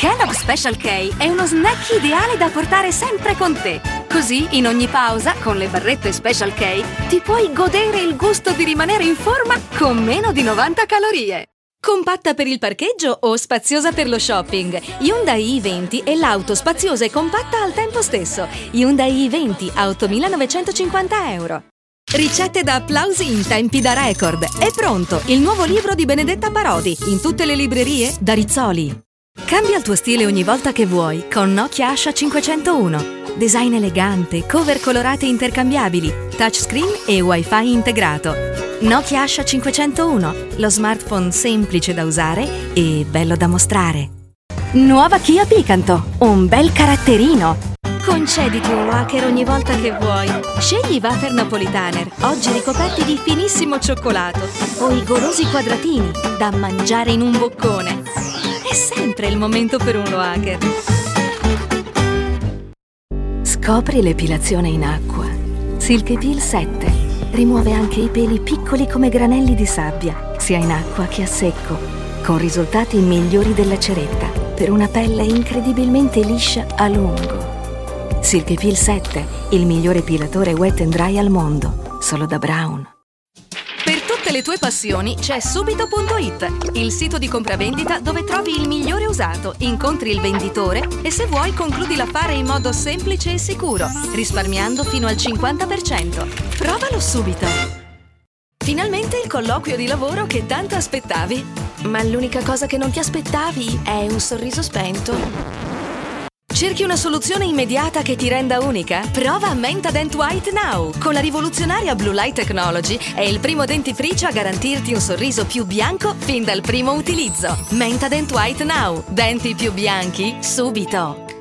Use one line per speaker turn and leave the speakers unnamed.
Kellogg's Special K è uno snack ideale da portare sempre con te. Così, in ogni pausa, con le barrette Special K, ti puoi godere il gusto di rimanere in forma con meno di 90 calorie. Compatta per il parcheggio o spaziosa per lo shopping? Hyundai i20 è l'auto spaziosa e compatta al tempo stesso. Hyundai i20 a 8.950 euro. Ricette da applausi in tempi da record. È pronto il nuovo libro di Benedetta Parodi, in tutte le librerie da Rizzoli. Cambia il tuo stile ogni volta che vuoi con Nokia Asha 501. Design elegante, cover colorate intercambiabili, touchscreen e wifi integrato. Nokia Asha 501, lo smartphone semplice da usare e bello da mostrare. Nuova Kia Picanto, un bel caratterino. Concediti un wafer ogni volta che vuoi. Scegli i wafer napolitaner, oggi ricoperti di finissimo cioccolato, o i golosi quadratini da mangiare in un boccone. È sempre il momento per un wafer. Scopri l'epilazione in acqua. Silk-Epil 7 rimuove anche i peli piccoli come granelli di sabbia, sia in acqua che a secco, con risultati migliori della ceretta, per una pelle incredibilmente liscia a lungo. Silk-Epil 7, il migliore epilatore wet and dry al mondo, solo da Braun. Per tutte le tue passioni c'è Subito.it, il sito di compravendita dove trovi il migliore usato, incontri il venditore e se vuoi concludi l'affare in modo semplice e sicuro, risparmiando fino al 50%. Provalo subito! Finalmente il colloquio di lavoro che tanto aspettavi. Ma l'unica cosa che non ti aspettavi è un sorriso spento. Cerchi una soluzione immediata che ti renda unica? Prova Menta Dent White Now! Con la rivoluzionaria Blue Light Technology è il primo dentifricio a garantirti un sorriso più bianco fin dal primo utilizzo. Menta Dent White Now! Denti più bianchi subito!